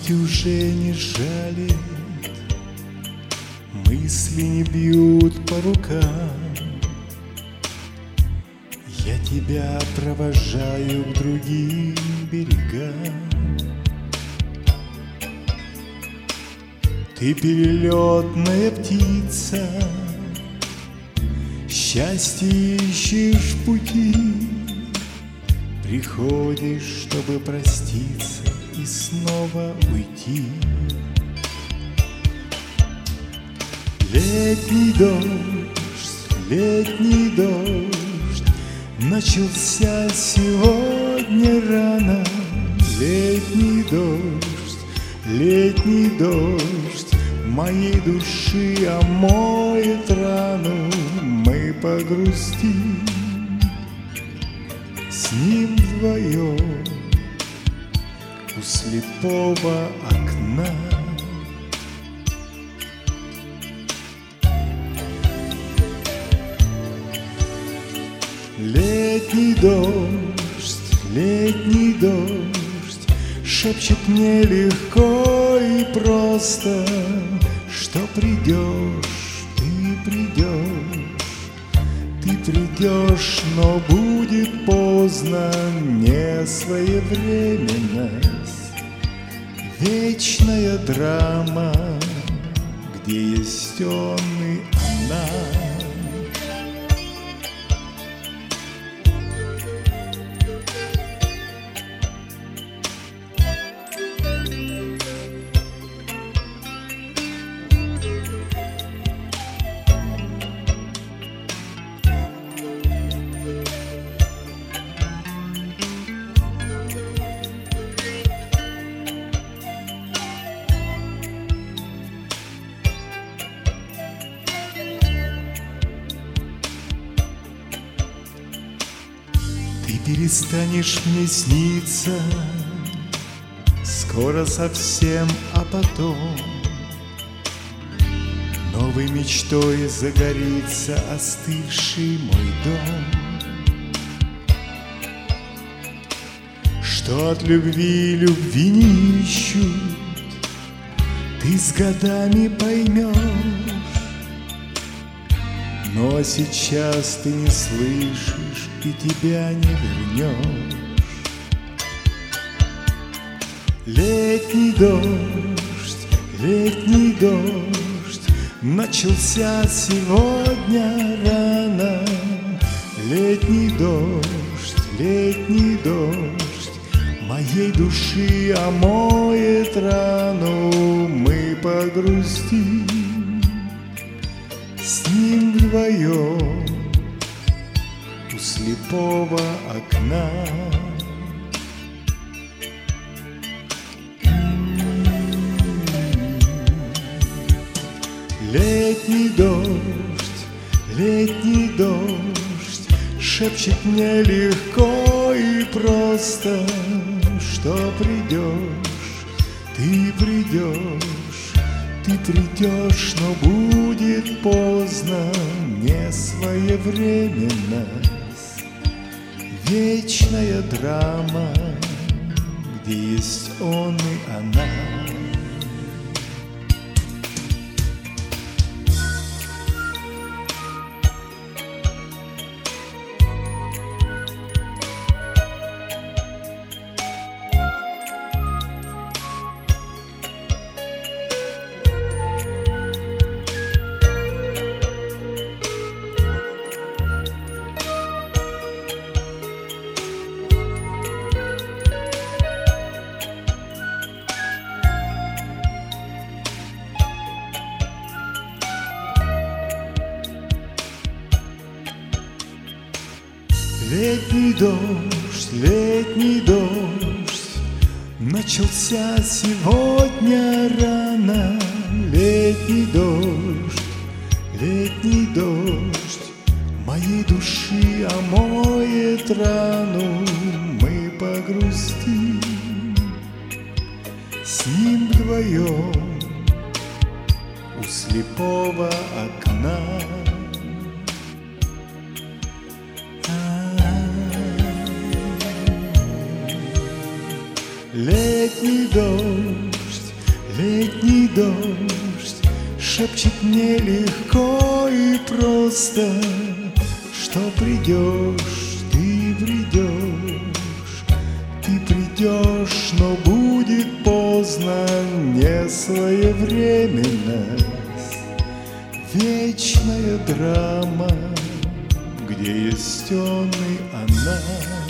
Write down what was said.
Грусть уже не жалит, мысли не бьют по рукам. Я тебя провожаю к другим берегам. Ты перелетная птица, счастье ищешь в пути. Приходишь, чтобы проститься и снова уйти. Летний дождь, начался сегодня рано. Летний дождь моей души омоет рану. Мы погрустим с ним вдвоем у слепого окна. Летний дождь шепчет мне легко и просто, что придешь, ты придешь, но будет поздно. Не своевременность, вечная драма, где есть он и она. Ты перестанешь мне сниться скоро совсем, а потом новой мечтой загорится остывший мой дом. Что от любви не ищут, ты с годами поймешь. Но сейчас ты не слышишь и тебя не вернешь. Летний дождь начался сегодня рано. Летний дождь моей души омоет рану. Мы погрустим с ним вдвоем у слепого окна. Летний дождь шепчет мне легко и просто, что придешь, ты придешь, но будет поздно. Не своевременность, вечная драма, где есть он и она. Летний дождь начался сегодня рано. Летний дождь моей души омоет рану. Мы погрустим с ним вдвоем у слепого окна. Летний дождь шепчет мне легко и просто, что придешь, ты придешь, ты придешь, но будет поздно, не своевременность, вечная драма, где есть он и она.